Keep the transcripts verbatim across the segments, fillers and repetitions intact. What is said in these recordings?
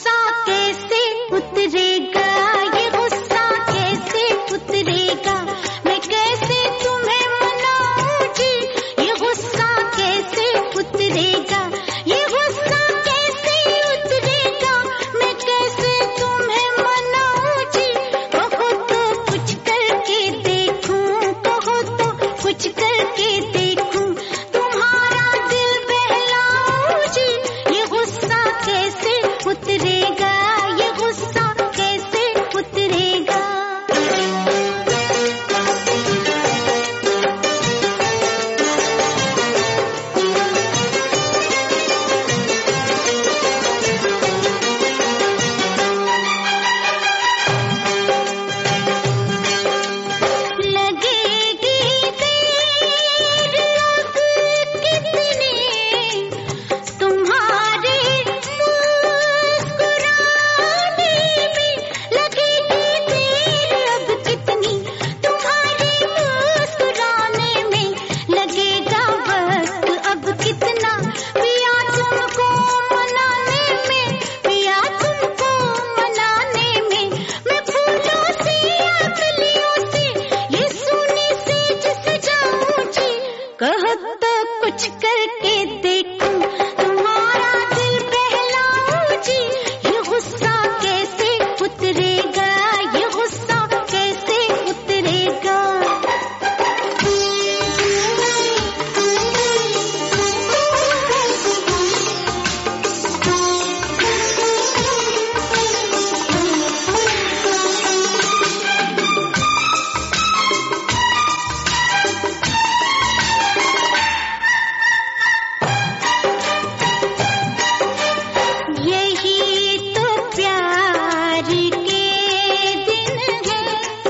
गुस्सा कैसे उतरेगा, ये गुस्सा कैसे उतरेगा, मैं कैसे तुम्हें मनाऊं जी, ये गुस्सा कैसे उतरेगा, ये गुस्सा कैसे उतरेगा, मैं कैसे तुम्हें मनाऊं जी। कहो तो कुछ करके देखूं, कहो तो कुछ करके देखूं, तुम्हारा दिल बहलाऊं जी, ये गुस्सा कैसे उतरेगा, ये गुस्सा कैसे उतरेगा। लगेगी देर अब कितनी, तुम्हारे मुस्कुराने में लगेगी देर अब कितनी, तुम्हारे मुस्कुराने में लगेगा वक्त अब कितना, पिया तुमको मनाने में, पिया तुमको मनाने में, मैं फूलों से या कलियों से ये सूनी सेज सजाऊं जी। कहो तो कुछ करके देखूं, तुम्हारा दिल बहलाऊं जी, ये गुस्सा कैसे उतरेगा, ये गुस्सा कैसे उतरेगा। यही तो प्यार के दिन है,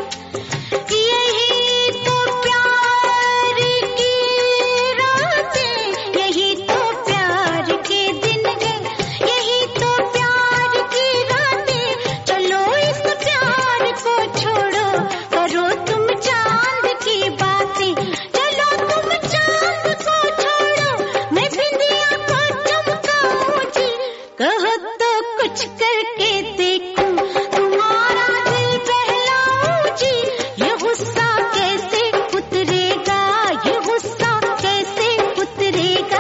यही तो प्यार की रातें, यही तो प्यार के दिन है, यही तो प्यार की रातें। चलो इस प्यार को छोड़ो, करो तुम चांद की बातें, चलो तुम चांद को छोड़ो, मैं बिंदिया को चमकाऊं जी। कहो तो कुछ करके देखूं, तुम्हारा दिल बहलाऊं जी, ये गुस्सा कैसे उतरेगा, ये गुस्सा कैसे उतरेगा।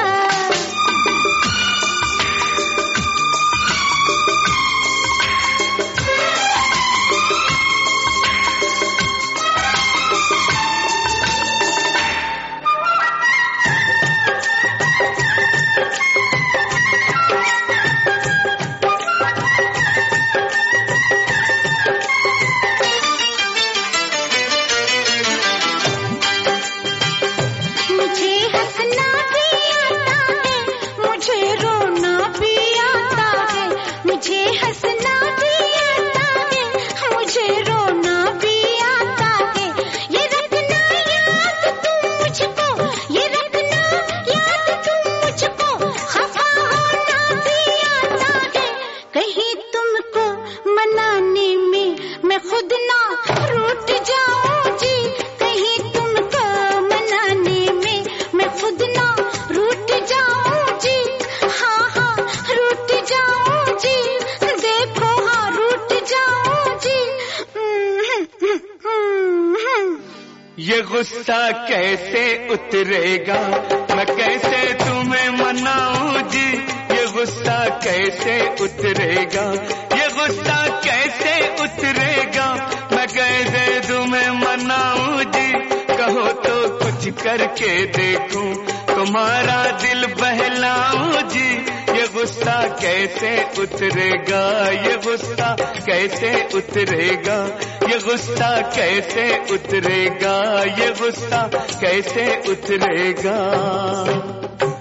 मुझे हंसना भी आता है, मुझे रोना भी आता है, मुझे हंसना भी आता है, मुझे रोना भी आता है। ये रखना याद तुम मुझको, ये रखना याद तुम मुझको, खफा होना भी आता है। कहीं तुमको मनाने में मैं खुद ना रूठ जाऊं जी, कहीं तुमको मनाने में मैं खुद ना रूठ जाऊं जी। हाँ हाँ रूठ जाऊं जी, देखो हाँ रूठ जाऊं जी। ये गुस्सा कैसे उतरेगा, मैं कैसे तुम्हें मनाऊं जी, ये गुस्सा कैसे उतरेगा, ये गुस्सा कैसे उतरेगा, मैं कैसे तुम्हें मनाऊं जी। कहो तो कुछ करके देखूं, तुम्हारा दिल बहलाऊं जी, ये गुस्सा कैसे उतरेगा, ये गुस्सा कैसे उतरेगा, ये गुस्सा कैसे उतरेगा, ये गुस्सा कैसे उतरेगा।